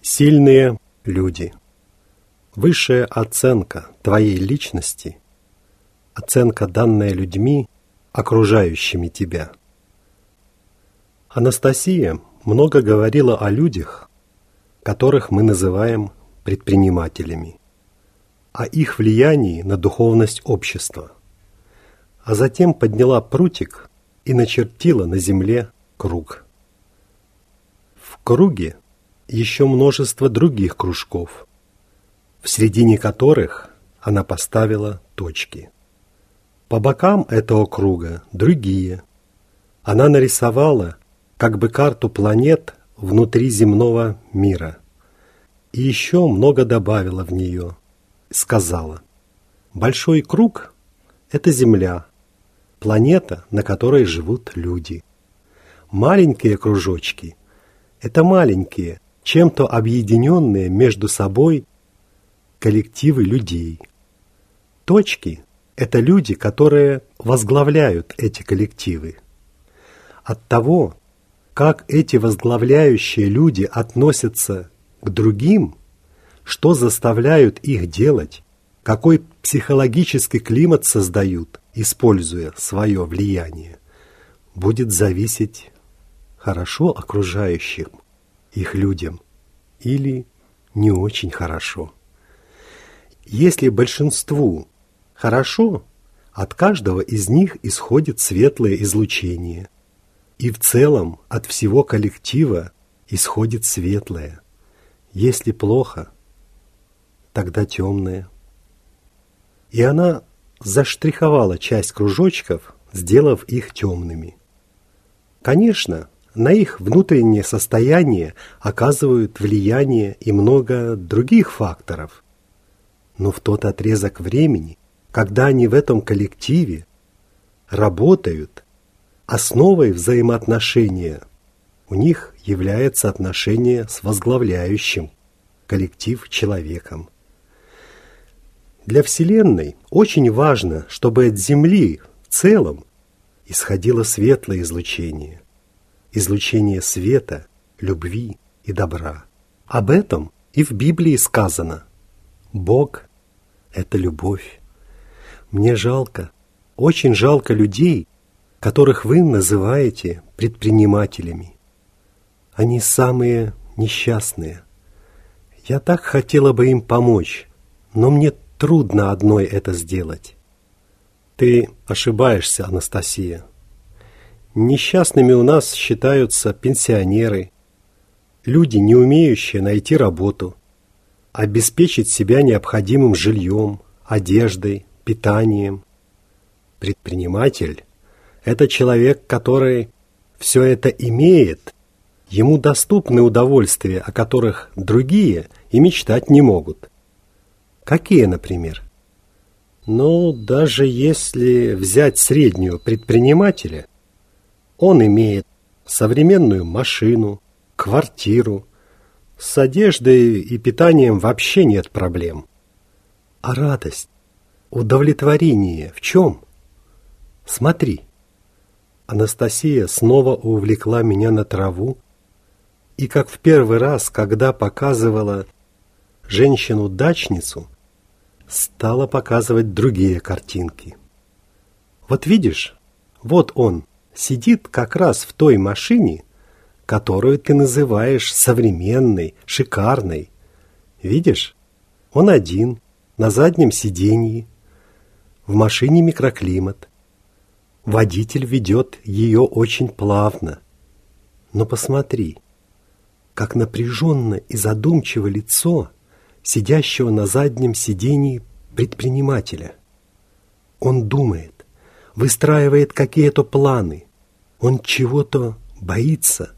Сильные люди. Высшая оценка твоей личности, оценка, данная людьми, окружающими тебя. Анастасия много говорила о людях, которых мы называем предпринимателями, о их влиянии на духовность общества, а затем подняла прутик и начертила на земле круг. В круге еще множество других кружков, в середине которых она поставила точки. По бокам этого круга другие. Она нарисовала как бы карту планет внутри земного мира. И еще много добавила в нее. Сказала: большой круг – это Земля, планета, на которой живут люди. Маленькие кружочки – это маленькие, чем-то объединенные между собой коллективы людей. Точки – это люди, которые возглавляют эти коллективы. От того, как эти возглавляющие люди относятся к другим, что заставляют их делать, какой психологический климат создают, используя свое влияние, будет зависеть, хорошо окружающим их людям или не очень хорошо. Если большинству хорошо, от каждого из них исходит светлое излучение, и в целом от всего коллектива исходит светлое. Если плохо, тогда темное. И она заштриховала часть кружочков, сделав их темными. Конечно, на их внутреннее состояние оказывают влияние и много других факторов. Но в тот отрезок времени, когда они в этом коллективе работают, основой взаимоотношения у них является отношение с возглавляющим коллектив человеком. Для Вселенной очень важно, чтобы от Земли в целом исходило светлое излучение, излучение света, любви и добра. Об этом и в Библии сказано: Бог – это любовь. Мне жалко, очень жалко людей, которых вы называете предпринимателями. Они самые несчастные. Я так хотела бы им помочь, но мне трудно одной это сделать. Ты ошибаешься, Анастасия. Несчастными у нас считаются пенсионеры, люди, не умеющие найти работу, обеспечить себя необходимым жильем, одеждой, питанием. Предприниматель – это человек, который все это имеет, ему доступны удовольствия, о которых другие и мечтать не могут. Какие, например? Ну, даже если взять среднего предпринимателя, он имеет современную машину, квартиру, с одеждой и питанием вообще нет проблем. А радость, удовлетворение в чем? Смотри. Анастасия снова увлекла меня на траву, и как в первый раз, когда показывала женщину-дачницу, стала показывать другие картинки. Вот видишь, вот он сидит как раз в той машине, которую ты называешь современной, шикарной. Видишь, он один, на заднем сиденье, в машине микроклимат. Водитель ведет ее очень плавно. Но посмотри, как напряженно и задумчиво лицо сидящего на заднем сиденье предпринимателя. Он думает, выстраивает какие-то планы, он чего-то боится.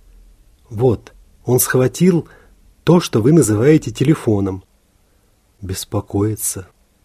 Вот, он схватил то, что вы называете телефоном, беспокоится.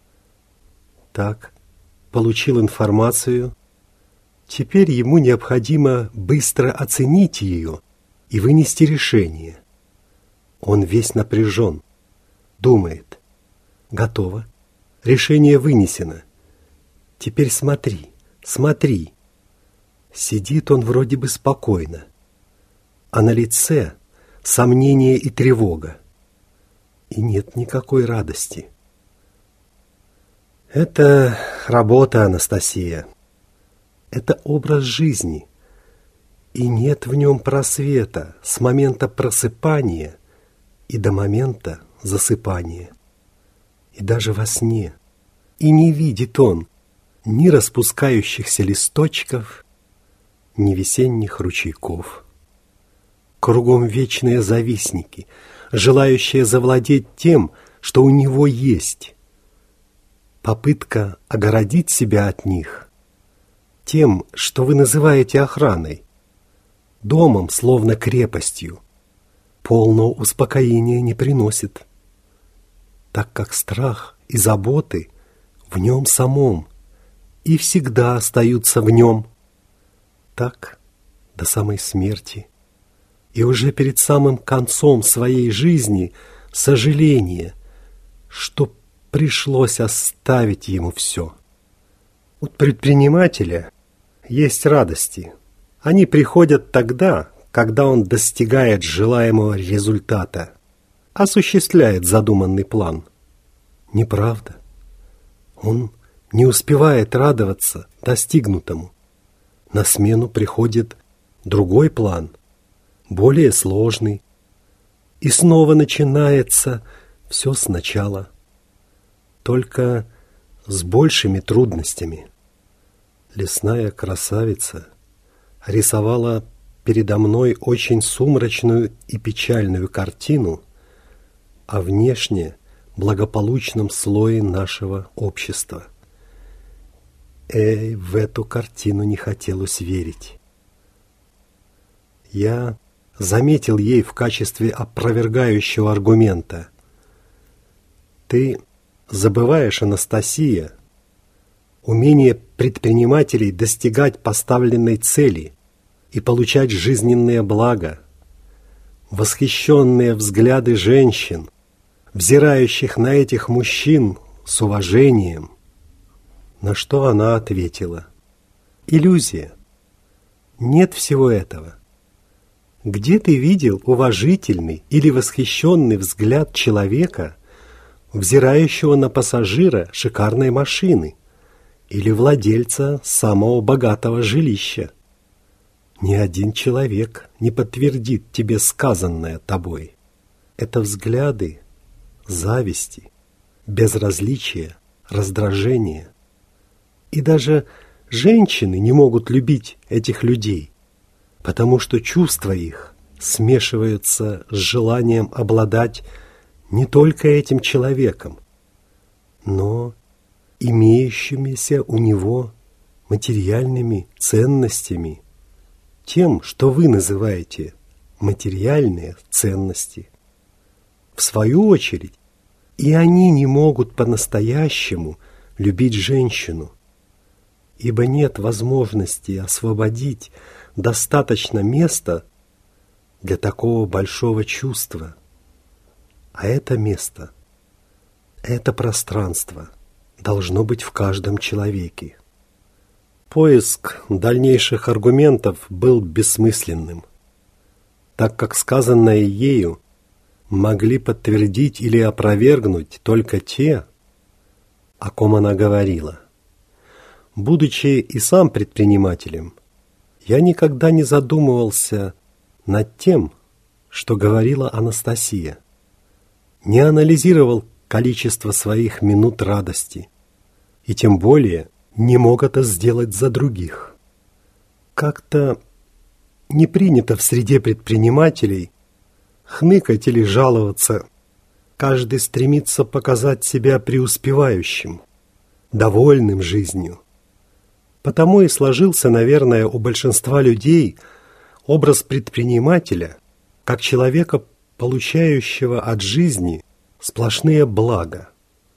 Так, получил информацию. Теперь ему необходимо быстро оценить ее и вынести решение. Он весь напряжен, думает. Готово. Решение вынесено. Теперь смотри, смотри. Сидит он вроде бы спокойно, а на лице сомнение и тревога. И нет никакой радости. Это работа, Анастасия. Это образ жизни. И нет в нем просвета с момента просыпания и до момента засыпания. И даже во сне. И не видит он ни распускающихся листочков, ни весенних ручейков. Кругом вечные завистники, желающие завладеть тем, что у него есть. Попытка огородить себя от них тем, что вы называете охраной, домом, словно крепостью, полного успокоения не приносит, так как страх и заботы в нем самом и всегда остаются в нем. Так до самой смерти. И уже перед самым концом своей жизни сожаление, что пришлось оставить ему все. У предпринимателя есть радости. Они приходят тогда, когда он достигает желаемого результата, осуществляет задуманный план. Неправда. Он не успевает радоваться достигнутому. На смену приходит другой план, более сложный. И снова начинается все сначала, только с большими трудностями. Лесная красавица рисовала передо мной очень сумрачную и печальную картину о внешне благополучном слое нашего общества. В эту картину не хотелось верить. Я заметил ей в качестве опровергающего аргумента: ты забываешь, Анастасия, умение предпринимателей достигать поставленной цели и получать жизненные блага, восхищенные взгляды женщин, взирающих на этих мужчин с уважением. На что она ответила: иллюзия. Нет всего этого. Где ты видел уважительный или восхищенный взгляд человека, взирающего на пассажира шикарной машины или владельца самого богатого жилища? Ни один человек не подтвердит тебе сказанное тобой. Это взгляды зависти, безразличия, раздражения. И даже женщины не могут любить этих людей, потому что чувства их смешиваются с желанием обладать не только этим человеком, но имеющимися у него материальными ценностями, тем, что вы называете материальные ценности. В свою очередь, и они не могут по-настоящему любить женщину, ибо нет возможности освободить достаточно места для такого большого чувства. А это место, это пространство должно быть в каждом человеке. Поиск дальнейших аргументов был бессмысленным, так как сказанное ею могли подтвердить или опровергнуть только те, о ком она говорила. Будучи и сам предпринимателем, я никогда не задумывался над тем, что говорила Анастасия, не анализировал количество своих минут радости и тем более не мог это сделать за других. Как-то не принято в среде предпринимателей хныкать или жаловаться. Каждый стремится показать себя преуспевающим, довольным жизнью. Потому и сложился, наверное, у большинства людей образ предпринимателя как человека, получающего от жизни сплошные блага.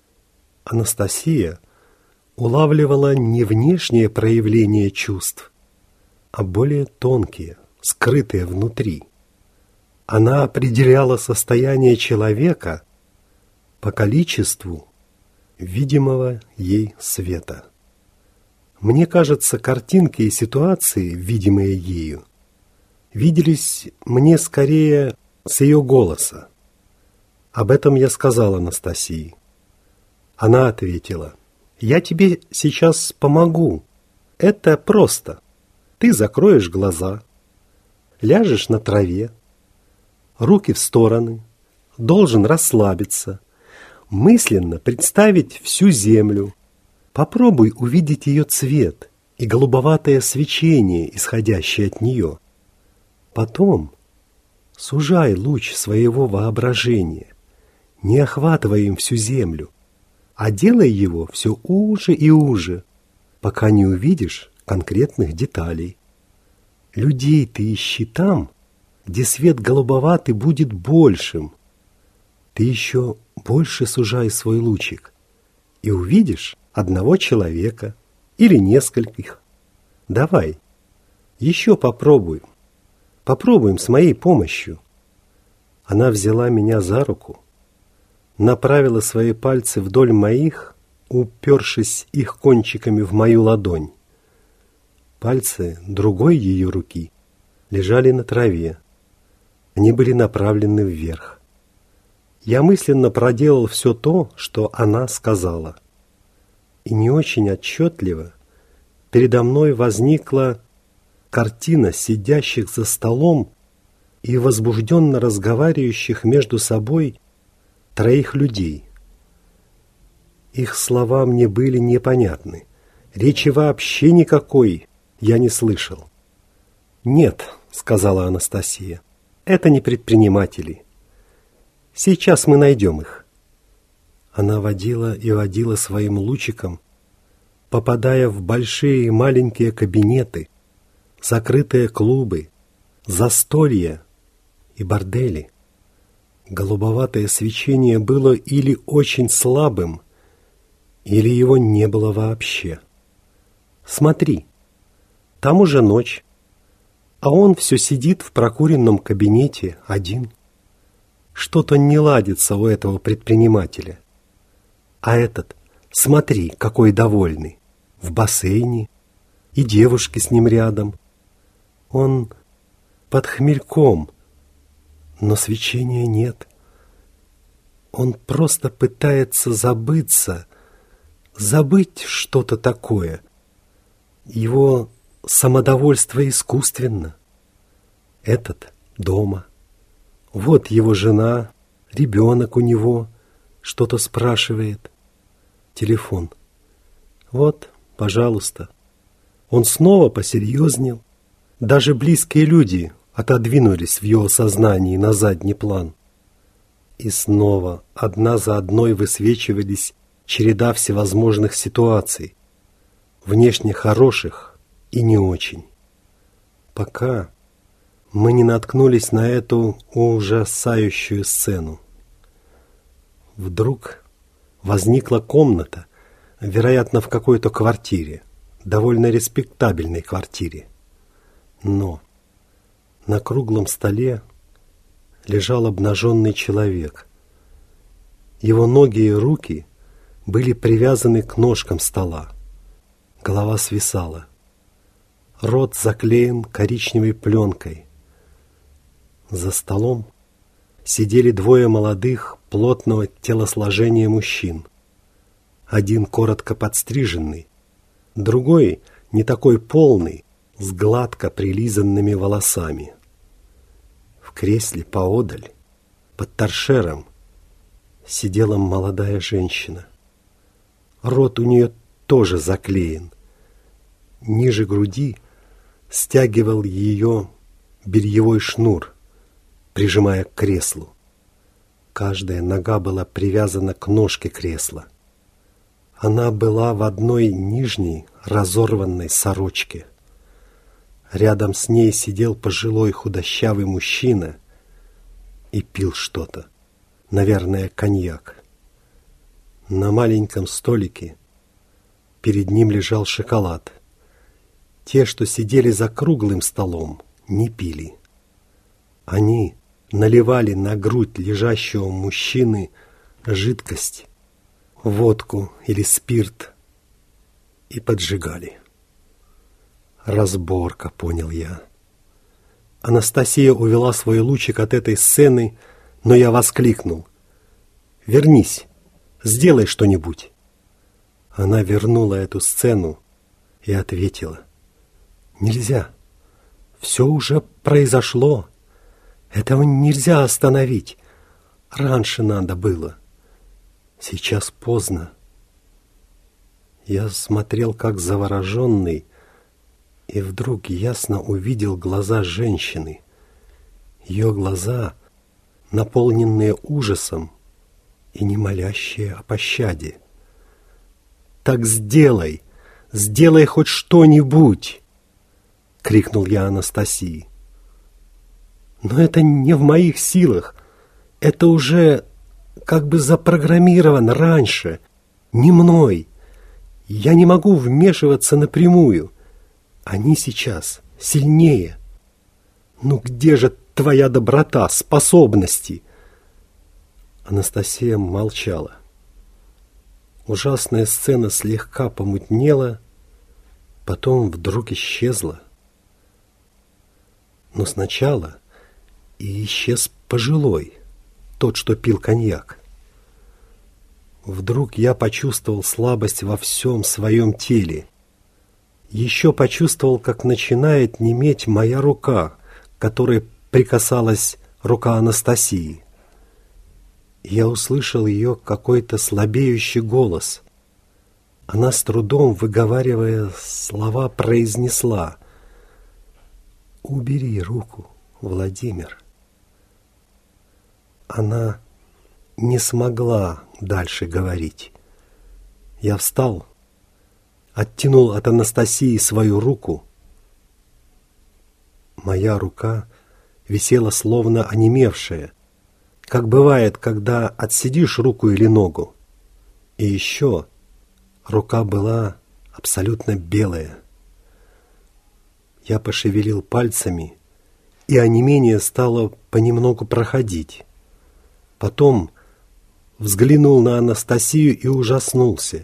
Анастасия улавливала не внешние проявления чувств, а более тонкие, скрытые внутри. Она определяла состояние человека по количеству видимого ей света. Мне кажется, картинки и ситуации, видимые ею, виделись мне скорее с ее голоса. Об этом я сказал Анастасии. Она ответила: «Я тебе сейчас помогу. Это просто. Ты закроешь глаза, ляжешь на траве, руки в стороны, должен расслабиться, мысленно представить всю землю. Попробуй увидеть ее цвет и голубоватое свечение, исходящее от нее. Потом сужай луч своего воображения, не охватывая им всю землю, а делай его все уже и уже, пока не увидишь конкретных деталей. Людей ты ищи там, где свет голубоватый будет большим. Ты еще больше сужай свой лучик и увидишь одного человека или нескольких. Давай, еще попробуем. Попробуем с моей помощью». Она взяла меня за руку, направила свои пальцы вдоль моих, упершись их кончиками в мою ладонь. Пальцы другой ее руки лежали на траве. Они были направлены вверх. Я мысленно проделал все то, что она сказала. И не очень отчетливо передо мной возникла картина сидящих за столом и возбужденно разговаривающих между собой троих людей. Их слова мне были непонятны. Речи вообще никакой я не слышал. «Нет», — сказала Анастасия, — «это не предприниматели. Сейчас мы найдем их». Она водила и водила своим лучиком, попадая в большие и маленькие кабинеты, закрытые клубы, застолья и бордели. Голубоватое свечение было или очень слабым, или его не было вообще. «Смотри, там уже ночь, а он все сидит в прокуренном кабинете один. Что-то не ладится у этого предпринимателя. А этот, смотри, какой довольный, в бассейне, и девушки с ним рядом. Он под хмельком, но свечения нет. Он просто пытается забыть что-то такое. Его самодовольство искусственно. Этот дома. Вот его жена, ребенок у него, что-то спрашивает. Телефон. Вот, пожалуйста». Он снова посерьезнел. Даже близкие люди отодвинулись в его сознании на задний план. И снова одна за одной высвечивались череда всевозможных ситуаций, внешне хороших и не очень. Пока мы не наткнулись на эту ужасающую сцену. Вдруг возникла комната, вероятно, в какой-то квартире, довольно респектабельной квартире. Но на круглом столе лежал обнаженный человек. Его ноги и руки были привязаны к ножкам стола. Голова свисала. Рот заклеен коричневой пленкой. За столом сидели двое молодых, плотного телосложения мужчин. Один коротко подстриженный, другой не такой полный, с гладко прилизанными волосами. В кресле поодаль, под торшером, сидела молодая женщина. Рот у нее тоже заклеен. Ниже груди стягивал ее бельевой шнур, прижимая к креслу. Каждая нога была привязана к ножке кресла. Она была в одной нижней разорванной сорочке. Рядом с ней сидел пожилой худощавый мужчина и пил что-то, наверное, коньяк. На маленьком столике перед ним лежал шоколад. Те, что сидели за круглым столом, не пили. Они наливали на грудь лежащего мужчины жидкость, водку или спирт, и поджигали. Разборка, понял я. Анастасия увела свой лучик от этой сцены, но я воскликнул: «Вернись, сделай что-нибудь». Она вернула эту сцену и ответила: «Нельзя, все уже произошло, этого нельзя остановить, раньше надо было, сейчас поздно». Я смотрел как завороженный, и вдруг ясно увидел глаза женщины. Ее глаза, наполненные ужасом и не молящие о пощаде. «Так сделай! Сделай хоть что-нибудь!» — крикнул я Анастасии. «Но это не в моих силах. Это уже как бы запрограммировано раньше, не мной. Я не могу вмешиваться напрямую. Они сейчас сильнее. Ну где же твоя доброта, способности?» Анастасия молчала. Ужасная сцена слегка помутнела, потом вдруг исчезла. Но сначала и исчез пожилой, тот, что пил коньяк. Вдруг я почувствовал слабость во всем своем теле. Еще почувствовал, как начинает неметь моя рука, к которой прикасалась рука Анастасии. Я услышал ее какой-то слабеющий голос. Она с трудом, выговаривая слова, произнесла: «Убери руку, Владимир». Она не смогла дальше говорить. Я встал, оттянул от Анастасии свою руку. Моя рука висела словно онемевшая, как бывает, когда отсидишь руку или ногу. И еще рука была абсолютно белая. Я пошевелил пальцами, и онемение стало понемногу проходить. Потом взглянул на Анастасию и ужаснулся.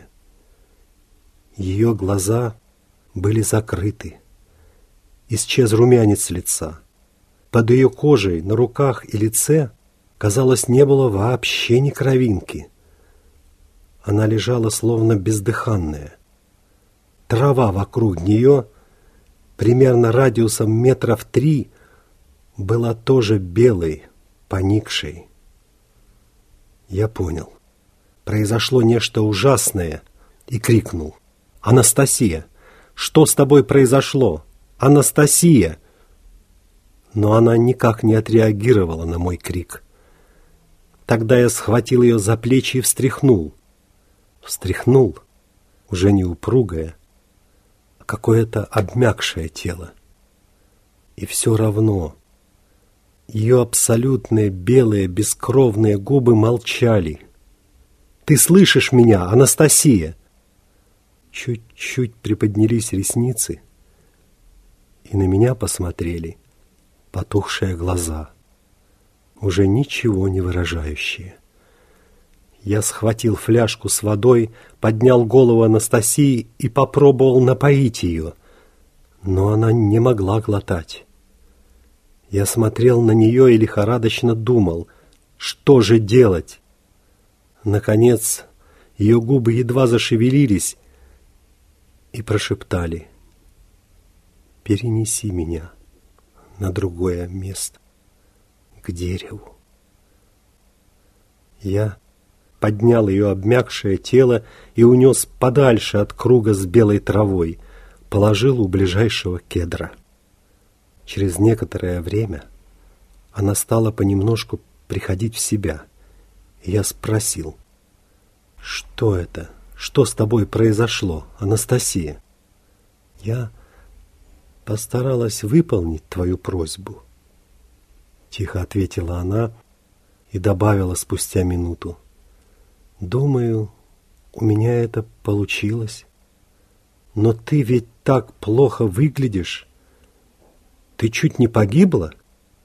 Ее глаза были закрыты. Исчез румянец лица. Под ее кожей, на руках и лице, казалось, не было вообще ни кровинки. Она лежала словно бездыханная. Трава вокруг нее, примерно радиусом 3 метров, была тоже белой, поникшей. Я понял. Произошло нечто ужасное, и крикнул: «Анастасия, что с тобой произошло? Анастасия!» Но она никак не отреагировала на мой крик. Тогда я схватил ее за плечи и встряхнул. Встряхнул, уже не упругое, а какое-то обмякшее тело. И все равно ее абсолютные белые бескровные губы молчали. «Ты слышишь меня, Анастасия?» Чуть-чуть приподнялись ресницы, и на меня посмотрели потухшие глаза, уже ничего не выражающие. Я схватил фляжку с водой, поднял голову Анастасии и попробовал напоить ее, но она не могла глотать. Я смотрел на нее и лихорадочно думал, что же делать. Наконец, ее губы едва зашевелились и прошептали: «Перенеси меня на другое место, к дереву». Я поднял ее обмякшее тело и унес подальше от круга с белой травой, положил у ближайшего кедра. Через некоторое время она стала понемножку приходить в себя, и я спросил: «Что это? Что с тобой произошло, Анастасия?» «Я постаралась выполнить твою просьбу», — тихо ответила она и добавила спустя минуту: «Думаю, у меня это получилось. Но ты ведь так плохо выглядишь. Ты чуть не погибла?»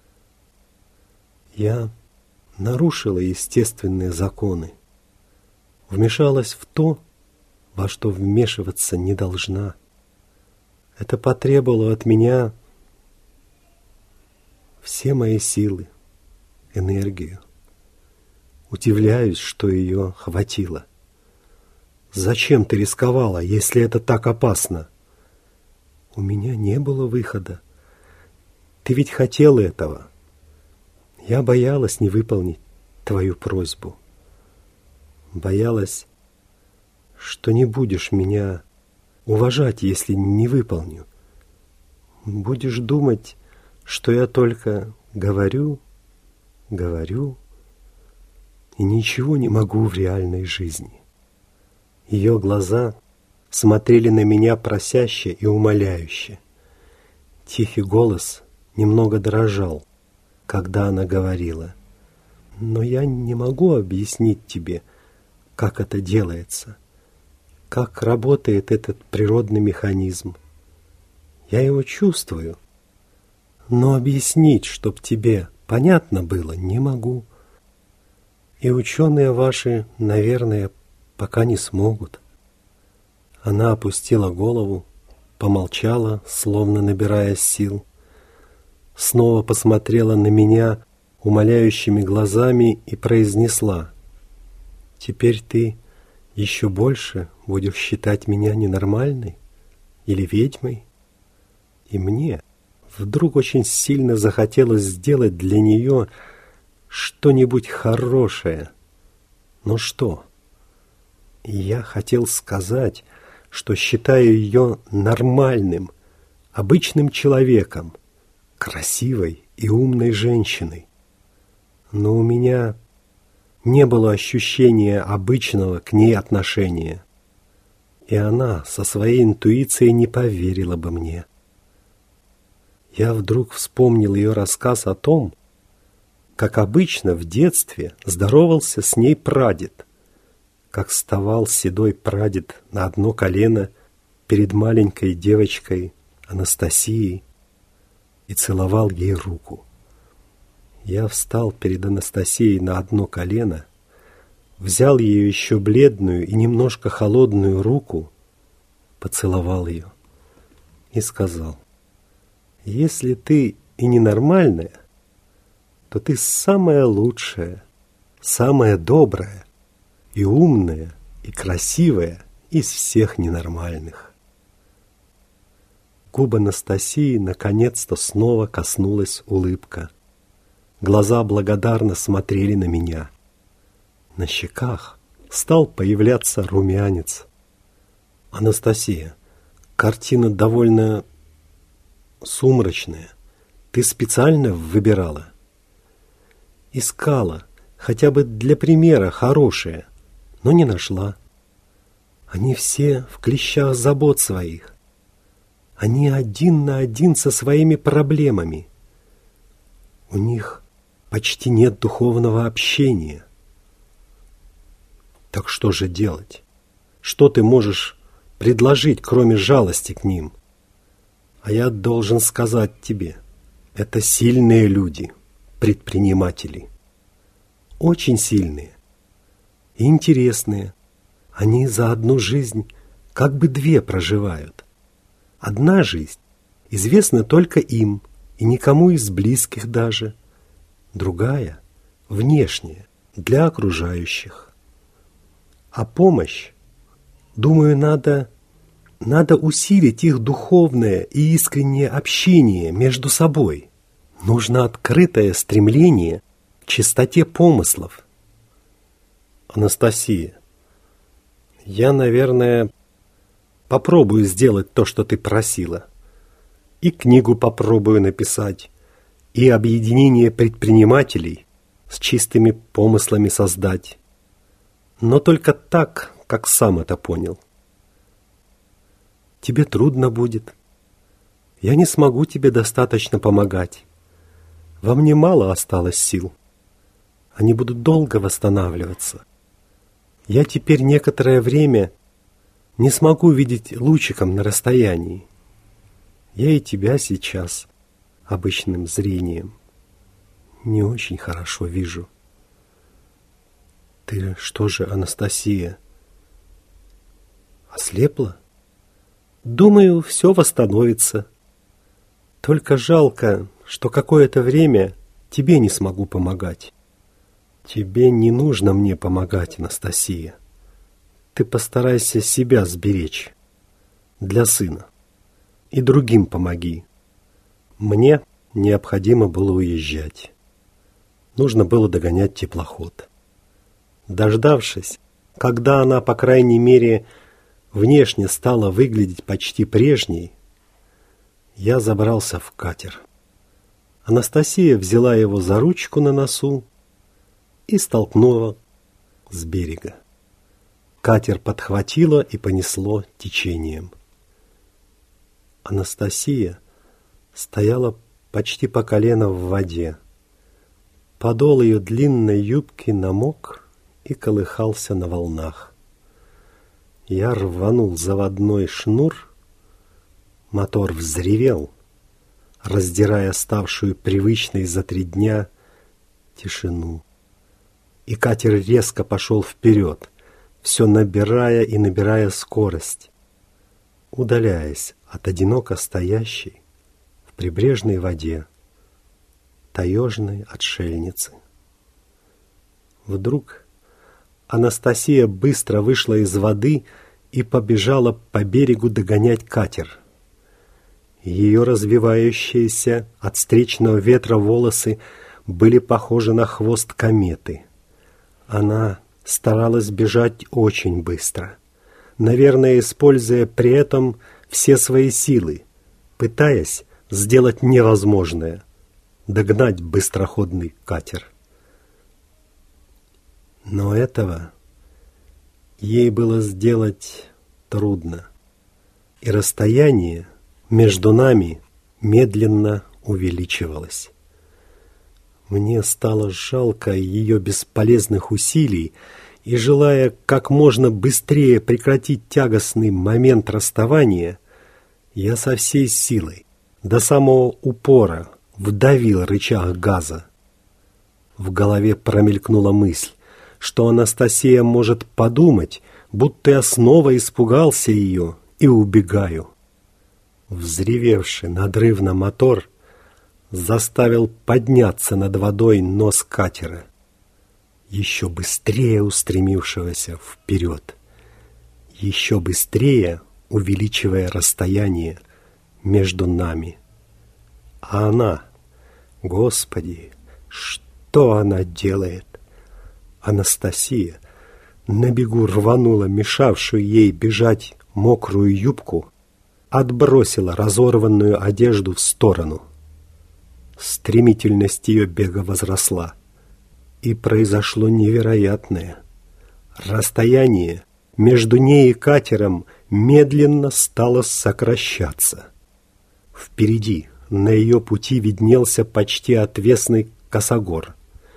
Я нарушила естественные законы, вмешалась в то, во что вмешиваться не должна. Это потребовало от меня все мои силы, энергию. Удивляюсь, что ее хватило. Зачем ты рисковала, если это так опасно? У меня не было выхода. Ты ведь хотел этого. Я боялась не выполнить твою просьбу. Боялась, что не будешь меня уважать, если не выполню. Будешь думать, что я только говорю и ничего не могу в реальной жизни. Ее глаза смотрели на меня просяще и умоляюще. Тихий голос немного дрожал, когда она говорила: «Но я не могу объяснить тебе, как это делается, как работает этот природный механизм. Я его чувствую, но объяснить, чтоб тебе понятно было, не могу. И ученые ваши, наверное, пока не смогут». Она опустила голову, помолчала, словно набирая сил, снова посмотрела на меня умоляющими глазами и произнесла: «Теперь ты еще больше будешь считать меня ненормальной или ведьмой?» И мне вдруг очень сильно захотелось сделать для нее что-нибудь хорошее. Но что? Я хотел сказать, что считаю ее нормальным, обычным человеком, красивой и умной женщиной. Но у меня не было ощущения обычного к ней отношения. И она со своей интуицией не поверила бы мне. Я вдруг вспомнил ее рассказ о том, как обычно в детстве здоровался с ней прадед, как вставал седой прадед на одно колено перед маленькой девочкой Анастасией и целовал ей руку. Я встал перед Анастасией на одно колено, взял ее еще бледную и немножко холодную руку, поцеловал ее и сказал: «Если ты и ненормальная, то ты самая лучшая, самая добрая и умная, и красивая из всех ненормальных». Губ Анастасии наконец-то снова коснулась улыбка. Глаза благодарно смотрели на меня. На щеках стал появляться румянец. «Анастасия, картина довольно сумрачная. Ты специально выбирала?» «Искала, хотя бы для примера, хорошее, но не нашла. Они все в клещах забот своих. Они один на один со своими проблемами. У них почти нет духовного общения. Так что же делать? Что ты можешь предложить, кроме жалости к ним? А я должен сказать тебе, это сильные люди, предприниматели. Очень сильные и интересные. Они за одну жизнь как бы две проживают. Одна жизнь известна только им и никому из близких даже. Другая, внешняя, для окружающих. А помощь, думаю, надо усилить их духовное и искреннее общение между собой. Нужно открытое стремление к чистоте помыслов. Анастасия, я, наверное, попробую сделать то, что ты просила. И книгу попробую написать, и объединение предпринимателей с чистыми помыслами создать. Но только так, как сам это понял. Тебе трудно будет. Я не смогу тебе достаточно помогать. Во мне мало осталось сил. Они будут долго восстанавливаться. Я теперь некоторое время не смогу видеть лучиком на расстоянии. Я и тебя сейчас обычным зрением не очень хорошо вижу. Ты что же, Анастасия, ослепла? Думаю, все восстановится. Только жалко, что какое-то время тебе не смогу помогать. Тебе не нужно мне помогать, Анастасия. Ты постарайся себя сберечь для сына. И другим помоги. Мне необходимо было уезжать. Нужно было догонять теплоход. Дождавшись, когда она, по крайней мере, внешне стала выглядеть почти прежней, я забрался в катер. Анастасия взяла его за ручку на носу и столкнула с берега. Катер подхватило и понесло течением. Анастасия стояла почти по колено в воде. Подол ее длинной юбки намок и колыхался на волнах. Я рванул заводной шнур, мотор взревел, раздирая ставшую привычной за 3 дня тишину. И катер резко пошел вперед, все набирая и набирая скорость, удаляясь от одиноко стоящей в прибрежной воде таежной отшельницы. Вдруг Анастасия быстро вышла из воды и побежала по берегу догонять катер. Ее развивающиеся от встречного ветра волосы были похожи на хвост кометы. Она старалась бежать очень быстро, наверное, используя при этом все свои силы, пытаясь сделать невозможное — догнать быстроходный катер. Но этого ей было сделать трудно, и расстояние между нами медленно увеличивалось. Мне стало жалко ее бесполезных усилий, и, желая как можно быстрее прекратить тягостный момент расставания, я со всей силой, до самого упора, вдавил рычаг газа. В голове промелькнула мысль, что Анастасия может подумать, будто я снова испугался ее и убегаю. Взревевший надрывно мотор заставил подняться над водой нос катера, еще быстрее устремившегося вперед, еще быстрее увеличивая расстояние между нами. А она, Господи, что она делает? Анастасия на бегу рванула мешавшую ей бежать мокрую юбку, отбросила разорванную одежду в сторону. Стремительность ее бега возросла, и произошло невероятное. Расстояние между ней и катером медленно стало сокращаться. Впереди, на ее пути, виднелся почти отвесный косогор.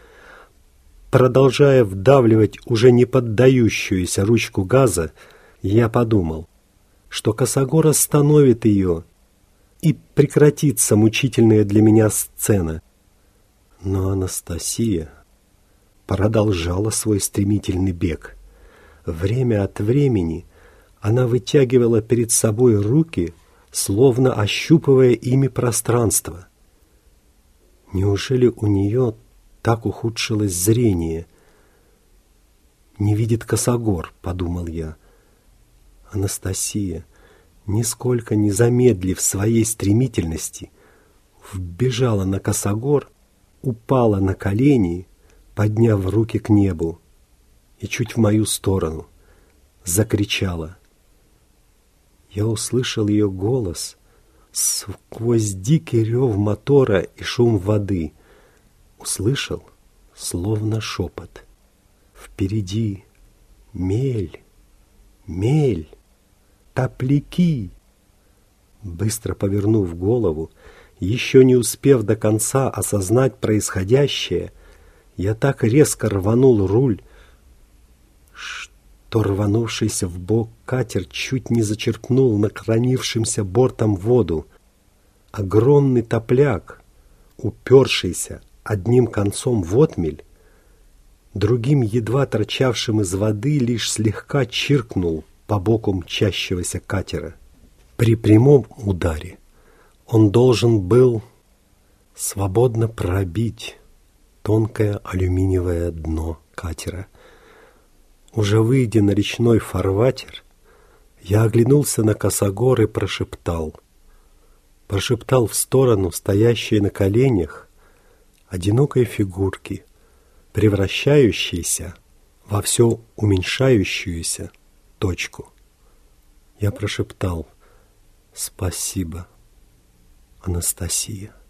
Продолжая вдавливать уже не поддающуюся ручку газа, я подумал, что косогор остановит ее, и прекратится мучительная для меня сцена. Но Анастасия продолжала свой стремительный бег. Время от времени она вытягивала перед собой руки, словно ощупывая ими пространство. Неужели у нее так ухудшилось зрение? Не видит косогор, подумал я. Анастасия, нисколько не замедлив своей стремительности, вбежала на косогор, упала на колени, подняв руки к небу, и чуть в мою сторону закричала. Я услышал ее голос сквозь дикий рев мотора и шум воды. Услышал, словно шепот. Впереди мель, мель, топляки. Быстро повернув голову, еще не успев до конца осознать происходящее, я так резко рванул руль, что рванувшийся вбок катер чуть не зачерпнул наклонившимся бортом воду. Огромный топляк, упершийся одним концом в отмель, другим едва торчавшим из воды, лишь слегка чиркнул по боку мчащегося катера. При прямом ударе он должен был свободно пробить тонкое алюминиевое дно катера. Уже выйдя на речной фарватер, я оглянулся на косогор и прошептал в сторону стоящей на коленях одинокой фигурки, превращающейся во все уменьшающуюся точку. Я прошептал: «Спасибо, Анастасия».